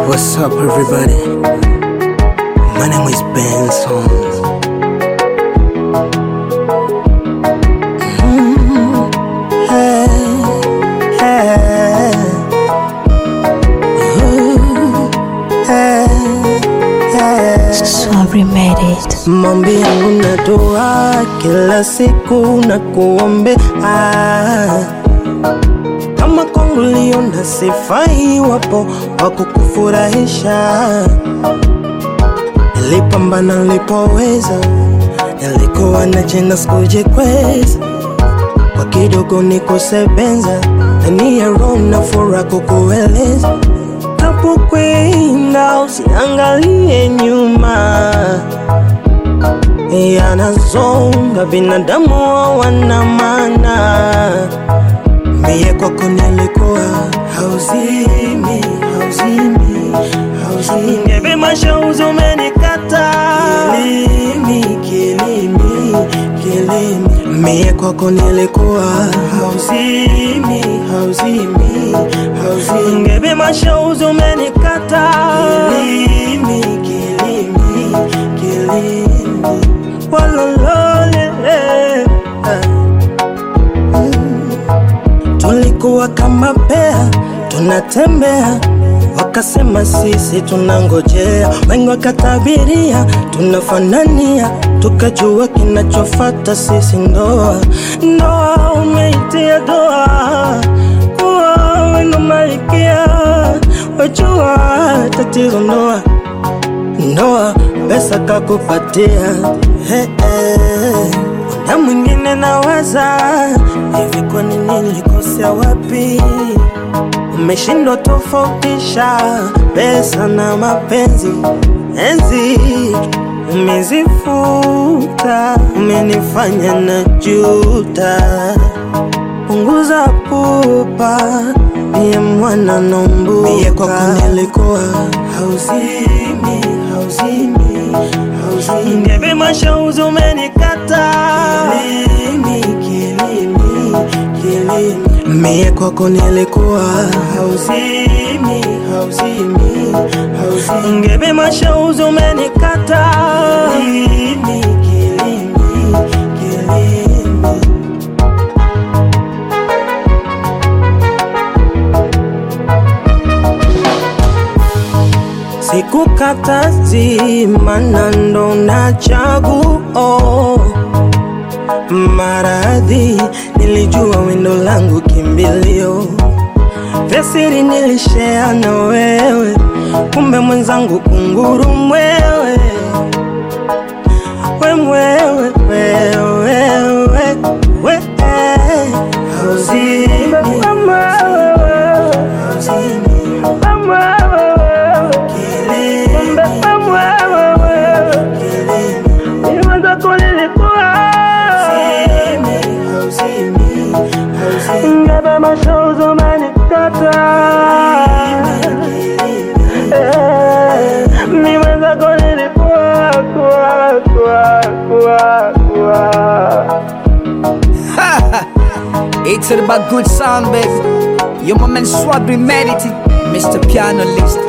What's up, everybody? My name is Benson. Hey, hey. Hey, hey. Sorry made it. Maombi yangu na dua kila siku na kuombe kama kwangu liona sifai, wapo wakukufurahisha. Nilipambana nilipoweza, nilikuwa na jina sikujikweza. Kwa kidogo nikusebenza, ni roho na furaha kukueleza. Napokwenda usiangalie nyuma, yanazonga binadamu hawana maana. Mie kwako nilikuwa hauzimi, hauzimi, hauzimi. Ngebe mashauzi umenikata, kilimi, kilimi, kilimi. Mie kwako nilikuwa hauzimi, hauzimi, hauzimi. Ngebe mashauzi umenikata, kilimi, kilimi, kilimi. Walolole, tulikuwa kama pea, tunatembea. Wakasema sisi tunangojea, wengi wakatabiria tunafanania. Tukajua kinachofata sisi ndoa. Ndoa umeitia doa, kuwa weno malikia. Wajua tatizo ndoa, ndoa pesa kakupatia. Hey, hey. Na mwingine nawaza, hivi kwa nini nilikosea wapi? Umeshindwa tofautisha pesa na mapenzi. Enzi umezifuta, umenifanya na juta. Punguza pupa, niye mwana nombuka. Mie kwako nilikuwa hauzimi, hauzimi, hauzimi. Ngebe mashauzi umenikata, kilimi, kilimi, kilimi. Mie kwako nilikuwa hauzimi, hauzimi, hauzimi. Ngebe mashauzi umenikata, kilimi, kilimi, kilimi. Sikukata zima ndo na chaguo. Maradhi nilijua wendo langu kimbilio. Vya siri nilishare na wewe, kumbe mwenzangu kunguru mwewe. We mwewe, wewe, wewe, wewe. Hauzimi, hauzimi. Ngebe mashauzi umenikata, mimi zako nilikuwa It's all about good sound, baby. Your man Swabri Medity, Mr. Piano List.